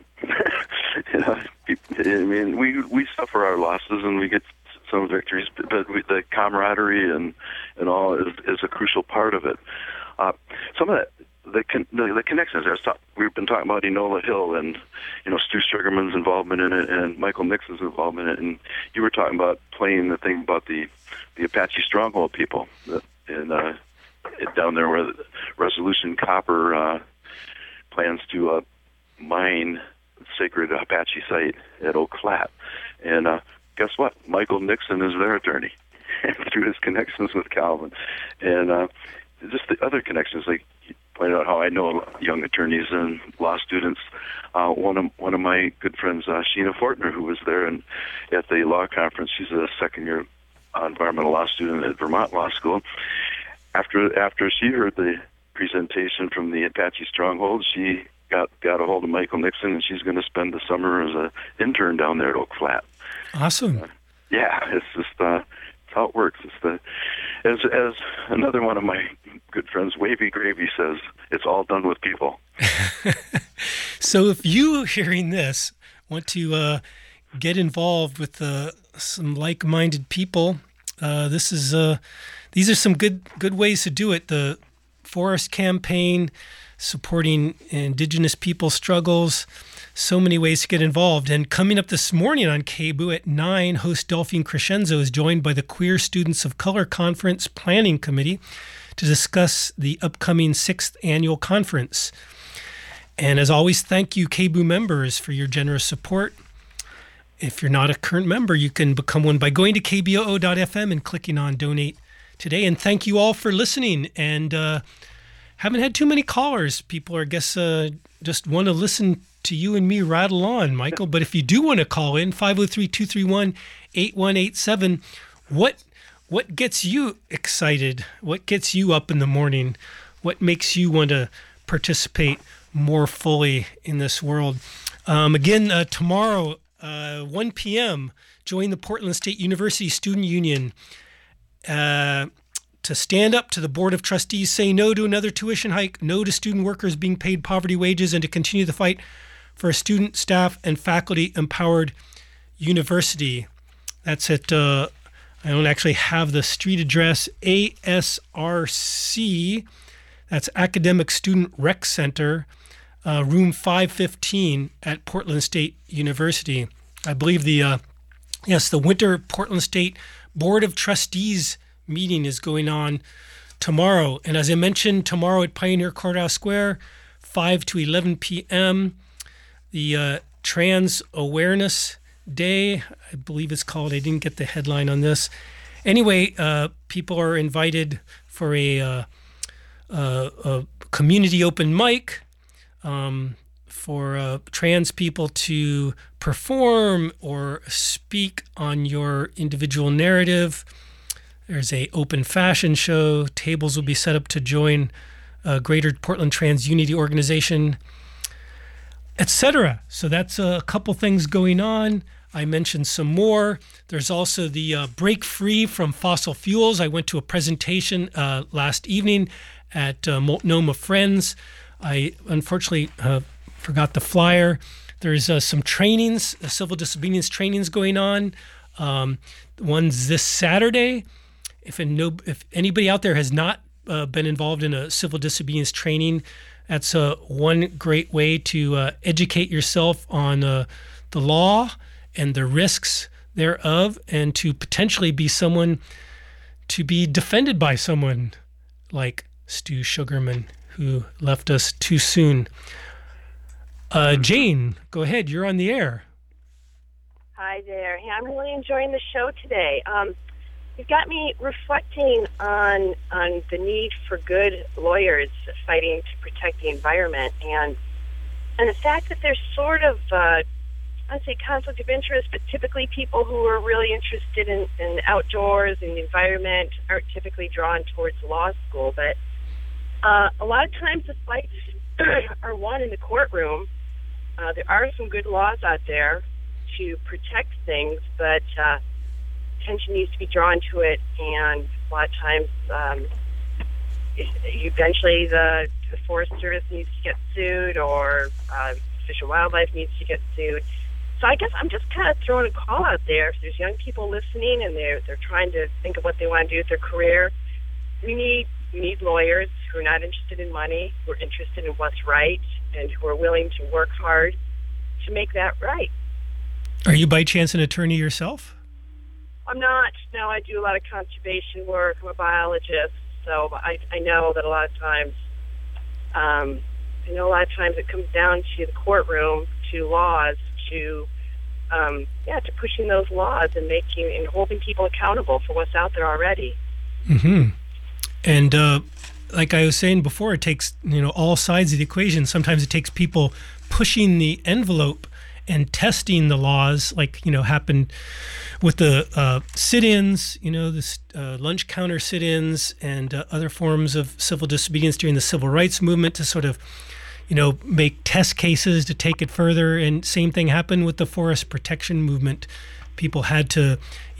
I mean, we suffer our losses and we get some victories, but the camaraderie and all is a crucial part of it. Some of the connections. We've been talking about Enola Hill and Stu Sugarman's involvement in it and Michael Nixon's involvement in it, and you were talking about playing the thing about the Apache Stronghold people and down there where the Resolution Copper plans to mine the sacred Apache site at Oak Flat, and guess what? Michael Nixon is their attorney through his connections with Calvin, and just the other connections, like you pointed out how I know young attorneys and law students. One of my good friends, Sheena Fortner, who was there and at the law conference. She's a second-year environmental law student at Vermont Law School. After she heard the presentation from the Apache Stronghold, she got a hold of Michael Nixon, and she's going to spend the summer as an intern down there at Oak Flat. Awesome. Yeah, it's just it's how it works. It's as another one of my good friends, Wavy Gravy, says, it's all done with people. So if you, hearing this, want to get involved with some like-minded people, these are some good ways to do it. The Forest Campaign, supporting Indigenous people struggles, so many ways to get involved. And coming up this morning on KBOO at 9, host Delphine Crescenzo is joined by the Queer Students of Color Conference Planning Committee to discuss the upcoming 6th annual conference. And as always, thank you, KBOO members, for your generous support. If you're not a current member, you can become one by going to kboo.fm and clicking on Donate Today. And thank you all for listening. And haven't had too many callers. People, I guess, just want to listen to you and me rattle on, Michael. But if you do want to call in, 503-231-8187, what gets you excited? What gets you up in the morning? What makes you want to participate more fully in this world? Again, tomorrow, 1 p.m., join the Portland State University Student Union to stand up to the Board of Trustees, say no to another tuition hike, no to student workers being paid poverty wages, and to continue the fight for a student, staff, and faculty-empowered university. That's at, I don't actually have the street address, ASRC, that's Academic Student Rec Center, room 515 at Portland State University. I believe the winter Portland State Board of Trustees meeting is going on tomorrow. And as I mentioned, tomorrow at Pioneer Courthouse Square, 5 to 11 p.m., the Trans Awareness Day, I believe it's called. I didn't get the headline on this. Anyway, people are invited for a community open mic for trans people to perform or speak on your individual narrative. There's a open fashion show. Tables will be set up to join Greater Portland Trans Unity Organization, etc. So that's a couple things going on. I mentioned some more. There's also the Break Free from Fossil Fuels. I went to a presentation last evening at Multnomah Friends. I unfortunately forgot the flyer. There's some trainings, civil disobedience trainings going on. One's this Saturday. If anybody out there has not been involved in a civil disobedience training, that's one great way to educate yourself on the law and the risks thereof, and to potentially be someone to be defended by someone like Stu Sugarman, who left us too soon. Jane, go ahead. You're on the air. Hi there. Hey, I'm really enjoying the show today. You've got me reflecting on the need for good lawyers fighting to protect the environment, and the fact that there's sort of, I'd say conflict of interest, but typically people who are really interested in the outdoors and the environment aren't typically drawn towards law school. But a lot of times the fights are won in the courtroom. There are some good laws out there to protect things, but attention needs to be drawn to it, and a lot of times eventually the Forest Service needs to get sued, or Fish and Wildlife needs to get sued. So I guess I'm just kind of throwing a call out there. If there's young people listening and they're trying to think of what they want to do with their career, we need lawyers who are not interested in money, who are interested in what's right, and who are willing to work hard to make that right. Are you by chance an attorney yourself? I'm not. No, I do a lot of conservation work. I'm a biologist, so I know that a lot of times, it comes down to the courtroom, to laws, to pushing those laws and holding people accountable for what's out there already. Mm-hmm. And like I was saying before, it takes all sides of the equation. Sometimes it takes people pushing the envelope and testing the laws, like happened with the sit-ins, the lunch counter sit-ins, and other forms of civil disobedience during the civil rights movement, to sort of make test cases to take it further. And same thing happened with the forest protection movement. People had to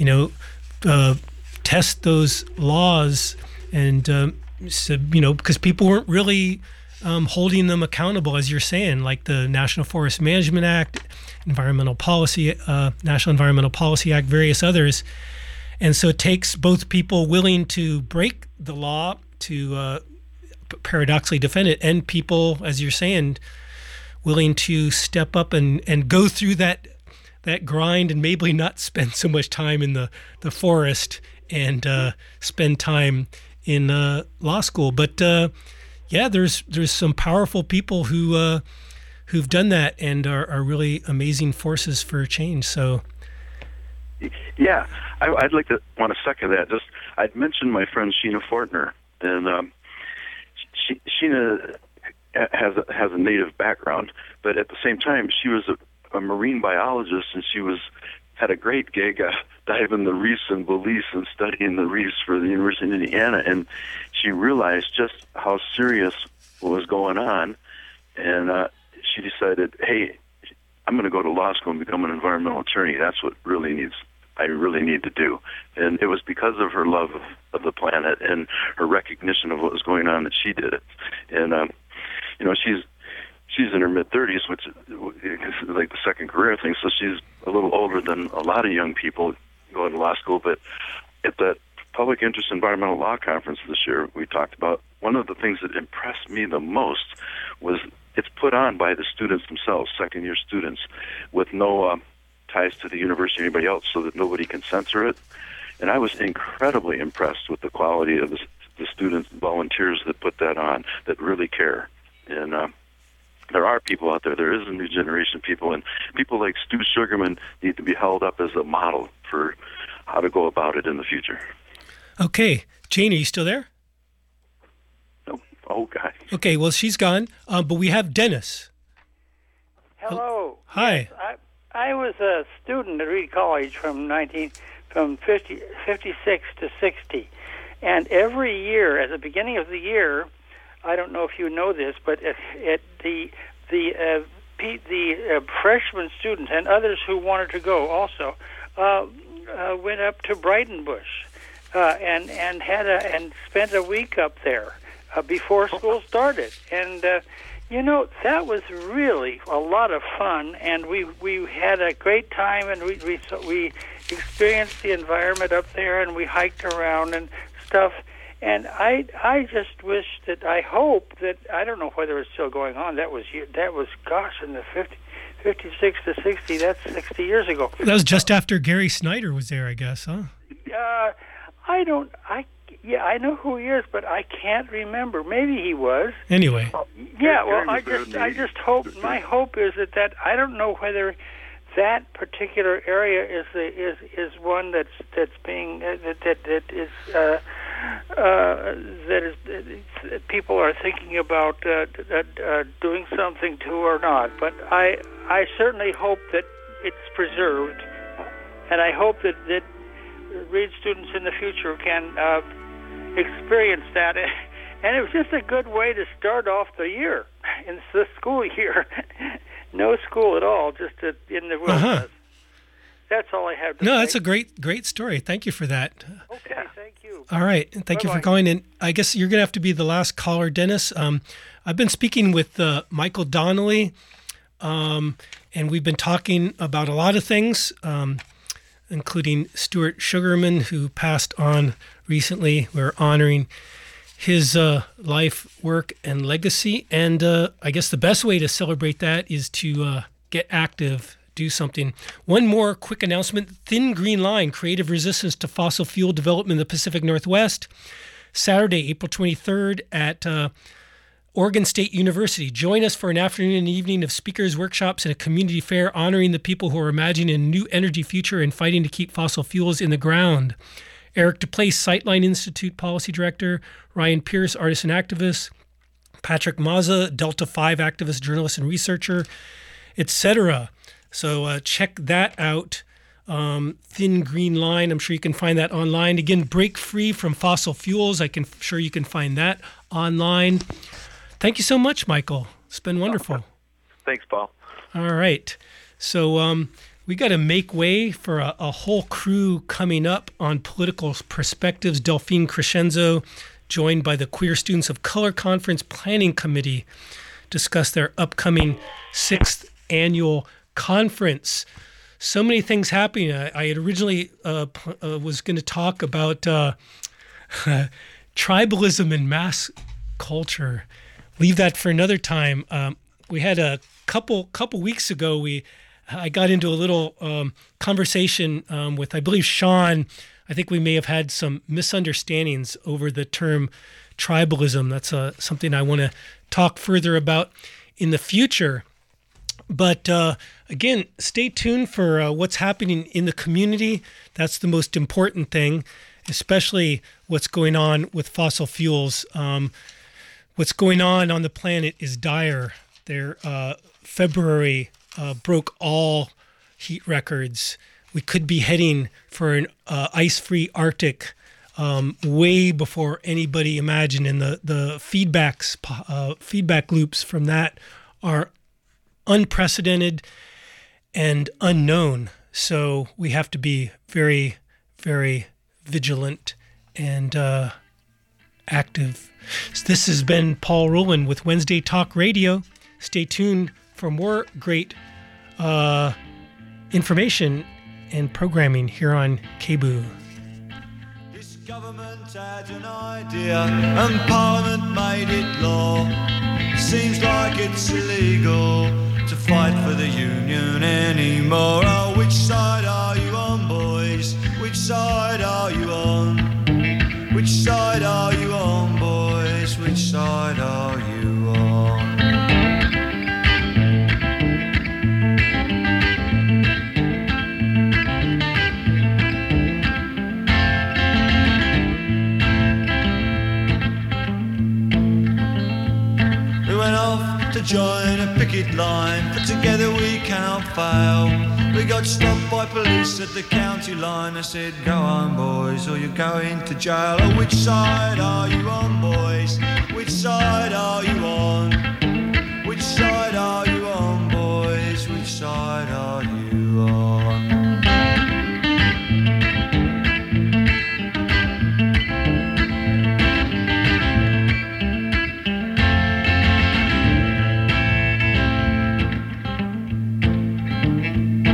test those laws, and because people weren't really holding them accountable, as you're saying, like the National Forest Management Act, National Environmental Policy Act, various others. And so it takes both people willing to break the law to paradoxically defend it, and people, as you're saying, willing to step up and go through that grind, and maybe not spend so much time in the forest and spend time in law school. But there's some powerful people who've done that and are really amazing forces for change. So, yeah, I'd like to want to second that. I'd mentioned my friend Sheena Fortner, and Sheena has a native background, but at the same time, she was a marine biologist, and she had a great gig diving the reefs in Belize and studying the reefs for the University of Indiana, and she realized just how serious what was going on, and she decided, hey, I'm going to go to law school and become an environmental attorney. That's what I really need to do. And it was because of her love of the planet and her recognition of what was going on that she did it. And she's in her mid-30s, which is like the second career thing, so she's a little older than a lot of young people going to law school. But at the Public Interest Environmental Law Conference this year we talked about, one of the things that impressed me the most was it's put on by the students themselves, second-year students, with no ties to the university or anybody else, so that nobody can censor it. And I was incredibly impressed with the quality of the students and volunteers that put that on, that really care. And there are people out there. There is a new generation of people, and people like Stu Sugarman need to be held up as a model for how to go about it in the future. Okay. Jane, are you still there? No. Oh, God. Okay, well, she's gone, but we have Dennis. Hello. Hi. Yes, I was a student at Reed College from 56 to 60, and every year, at the beginning of the year, I don't know if you know this, but the freshman students and others who wanted to go also went up to Brightonbush and spent a week up there before school started, and that was really a lot of fun, and we had a great time, and we experienced the environment up there, and we hiked around and stuff. And I just wish that, I hope that, I don't know whether it's still going on. That was gosh, in the 56 to 60, that's 60 years ago. That was just after Gary Snyder was there, I guess, huh? I know who he is, but I can't remember. Maybe he was. Anyway. Yeah, well, I just hope, my hope is that I don't know whether that particular area is one that's being people are thinking about doing something to or not. But I certainly hope that it's preserved, and I hope that Reed students in the future can experience that. And it was just a good way to start off the year, in the school year. No school at all, just in the wilderness. That's all I have to say. No, that's a great story. Thank you for that. Okay, thank you. All right, thank you for calling in. I guess you're going to have to be the last caller, Dennis. I've been speaking with Michael Donnelly, and we've been talking about a lot of things, including Stuart Sugarman, who passed on recently. We're honoring his life, work, and legacy. And I guess the best way to celebrate that is to get active, do something. One more quick announcement. Thin Green Line, Creative Resistance to Fossil Fuel Development in the Pacific Northwest. Saturday, April 23rd at Oregon State University. Join us for an afternoon and evening of speakers, workshops, and a community fair honoring the people who are imagining a new energy future and fighting to keep fossil fuels in the ground. Eric DePlace, Sightline Institute Policy Director, Ryan Pierce, artist and activist, Patrick Mazza, Delta 5 activist, journalist, and researcher, etc. So check that out. Thin Green Line, I'm sure you can find that online. Again, Break Free from Fossil Fuels, sure you can find that online. Thank you so much, Michael. It's been wonderful. Thanks, Paul. All right. So we got to make way for a whole crew coming up on Political Perspectives. Delphine Crescenzo, joined by the Queer Students of Color Conference Planning Committee, discuss their upcoming 6th annual conference. So many things happening. I had originally was going to talk about tribalism and mass culture. Leave that for another time. We had a couple weeks ago, I got into a little conversation with, I believe, Sean. I think we may have had some misunderstandings over the term tribalism. That's something I want to talk further about in the future. But again, stay tuned for what's happening in the community. That's the most important thing, especially what's going on with fossil fuels. What's going on the planet is dire. February broke all heat records. We could be heading for an ice-free Arctic way before anybody imagined, and the feedback loops from that are unprecedented and unknown. So we have to be very, very vigilant and active. So this has been Paul Rowland with Wednesday Talk Radio. Stay tuned for more great information and programming here on KBOO. This government had an idea and Parliament made it law. Seems like it's illegal to fight for the union anymore. Oh, which side are you on, boys? Which side are you on? Which side are you on, boys? Which side are you on? To join a picket line, for together we cannot fail. We got stopped by police at the county line. I said, go on, boys, or you're going to jail. Oh, which side are you on, boys? Which side are you on? Which side are you on, boys? Which side are you on?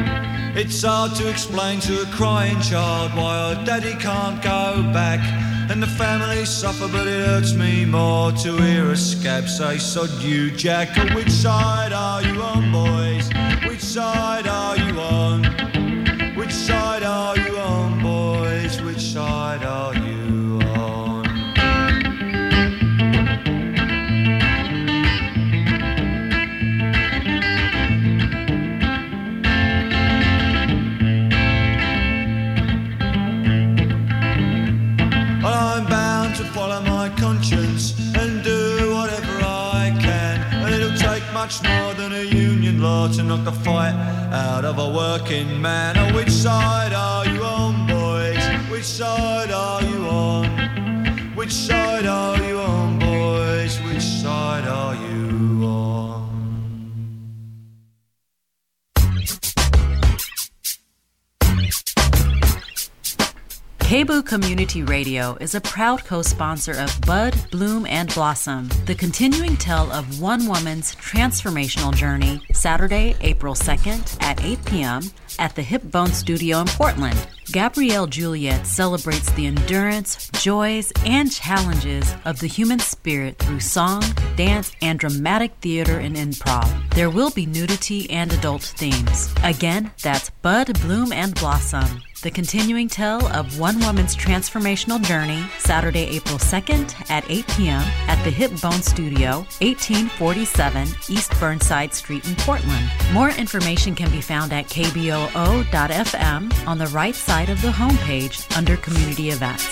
It's hard to explain to a crying child why her daddy can't go back, and the family suffer, but it hurts me more to hear a scab say, sod you, Jack. Which side are you on, boys? Which side are you on? Which side are you on, boys? Which side are you on? Well, I'm bound to follow my conscience and do whatever I can, and it'll take much more than a union law to knock the fight out of a working man. Oh, which side are you on, boys? Which side are you on? Which side are you on, boys? Which side are you on? KBOO Community Radio is a proud co-sponsor of Bud, Bloom, and Blossom, the continuing tale of one woman's transformational journey, Saturday, April 2nd at 8 p.m. at the Hip Bone Studio in Portland. Gabrielle Juliet celebrates the endurance, joys, and challenges of the human spirit through song, dance, and dramatic theater and improv. There will be nudity and adult themes. Again, that's Bud, Bloom, and Blossom, the continuing tale of one woman's transformational journey, Saturday, April 2nd at 8 p.m. at the Hip Bone Studio, 1847 East Burnside Street in Portland. More information can be found at kboo.fm on the right side of the homepage under Community Events.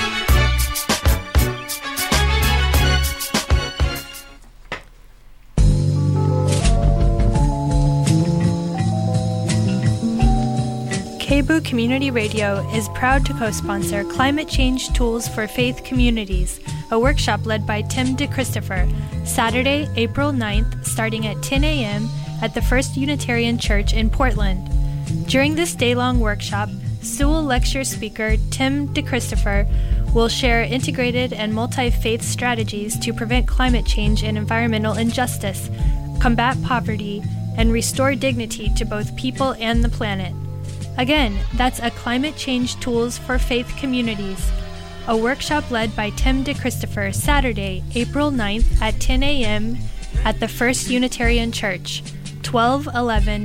KBOO Community Radio is proud to co-sponsor Climate Change Tools for Faith Communities, a workshop led by Tim DeChristopher, Saturday, April 9th, starting at 10 a.m. at the First Unitarian Church in Portland. During this day-long workshop, Sewell Lecture speaker Tim DeChristopher will share integrated and multi-faith strategies to prevent climate change and environmental injustice, combat poverty, and restore dignity to both people and the planet. Again, that's a Climate Change Tools for Faith Communities, a workshop led by Tim DeChristopher, Saturday, April 9th at 10 a.m. at the First Unitarian Church, 1211